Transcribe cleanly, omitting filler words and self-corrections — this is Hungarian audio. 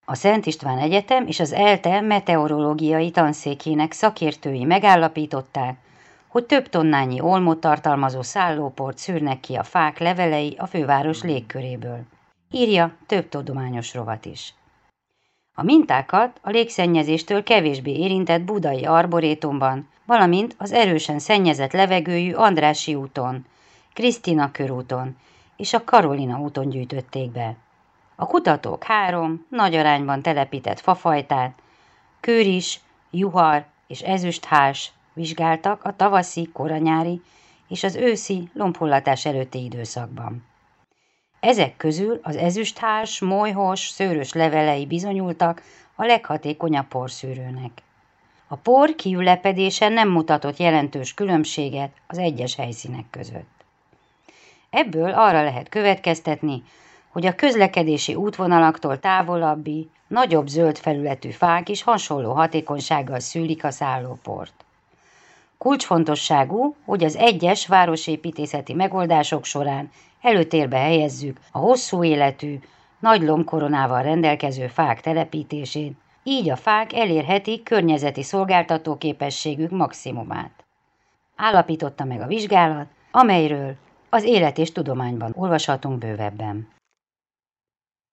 A Szent István Egyetem és az ELTE meteorológiai tanszékének szakértői megállapították, hogy több tonnányi olmot tartalmazó szállóport szűrnek ki a fák levelei a főváros légköréből. Írja több tudományos rovat is. A mintákat a légszennyezéstől kevésbé érintett budai arborétumban, valamint az erősen szennyezett levegőjű Andrássy úton, Krisztina körúton és a Karolina úton gyűjtötték be. A kutatók 3 nagy arányban telepített fafajtát, kőris, juhar és ezüsthárs vizsgáltak a tavaszi, koranyári és az őszi lombhullatás előtti időszakban. Ezek közül az ezüsthárs, molyhos, szőrös levelei bizonyultak a leghatékonyabb porszűrőnek. A por kiülepedése nem mutatott jelentős különbséget az egyes helyszínek között. Ebből arra lehet következtetni, hogy a közlekedési útvonalaktól távolabbi, nagyobb zöld felületű fák is hasonló hatékonysággal szűlik a szállóport. Kulcsfontosságú, hogy az egyes városépítészeti megoldások során előtérbe helyezzük a hosszú életű, nagy lombkoronával rendelkező fák telepítését, így a fák elérhetik környezeti szolgáltató képességük maximumát. Állapította meg a vizsgálat, amelyről az Élet és Tudományban olvashatunk bővebben.